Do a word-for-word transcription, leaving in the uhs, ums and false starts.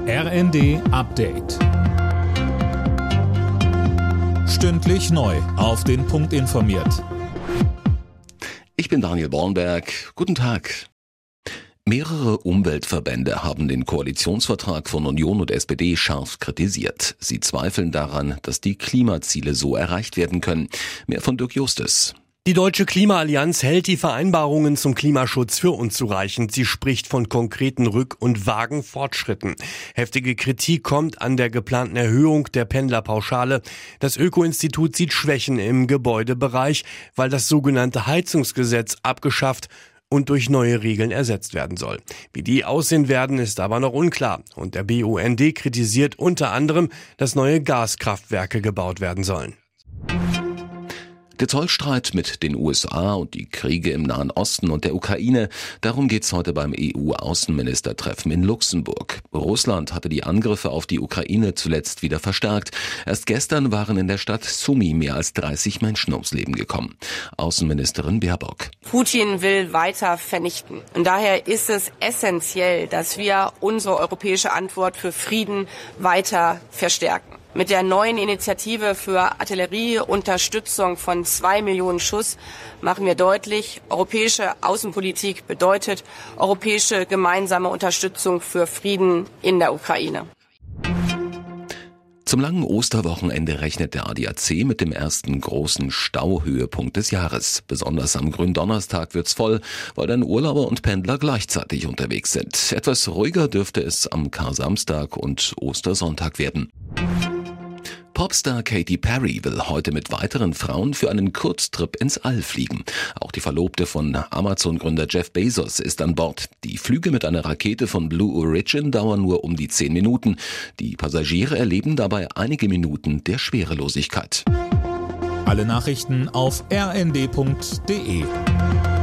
R N D Update. Stündlich neu auf den Punkt informiert. Ich bin Daniel Bornberg. Guten Tag. Mehrere Umweltverbände haben den Koalitionsvertrag von Union und S P D scharf kritisiert. Sie zweifeln daran, dass die Klimaziele so erreicht werden können. Mehr von Dirk Justus. Die Deutsche Klimaallianz hält die Vereinbarungen zum Klimaschutz für unzureichend. Sie spricht von konkreten Rück- und vagen Fortschritten. Heftige Kritik kommt an der geplanten Erhöhung der Pendlerpauschale. Das Öko-Institut sieht Schwächen im Gebäudebereich, weil das sogenannte Heizungsgesetz abgeschafft und durch neue Regeln ersetzt werden soll. Wie die aussehen werden, ist aber noch unklar. Und der B U N D kritisiert unter anderem, dass neue Gaskraftwerke gebaut werden sollen. Der Zollstreit mit den U S A und die Kriege im Nahen Osten und der Ukraine, darum geht's heute beim E U-Außenministertreffen in Luxemburg. Russland hatte die Angriffe auf die Ukraine zuletzt wieder verstärkt. Erst gestern waren in der Stadt Sumy mehr als dreißig Menschen ums Leben gekommen. Außenministerin Baerbock. Putin will weiter vernichten. Und daher ist es essentiell, dass wir unsere europäische Antwort für Frieden weiter verstärken. Mit der neuen Initiative für Artillerieunterstützung von zwei Millionen Schuss machen wir deutlich, europäische Außenpolitik bedeutet europäische gemeinsame Unterstützung für Frieden in der Ukraine. Zum langen Osterwochenende rechnet der A D A C mit dem ersten großen Stauhöhepunkt des Jahres. Besonders am Gründonnerstag wird's voll, weil dann Urlauber und Pendler gleichzeitig unterwegs sind. Etwas ruhiger dürfte es am Kar-Samstag und Ostersonntag werden. Popstar Katy Perry will heute mit weiteren Frauen für einen Kurztrip ins All fliegen. Auch die Verlobte von Amazon-Gründer Jeff Bezos ist an Bord. Die Flüge mit einer Rakete von Blue Origin dauern nur um die zehn Minuten. Die Passagiere erleben dabei einige Minuten der Schwerelosigkeit. Alle Nachrichten auf r n d punkt d e.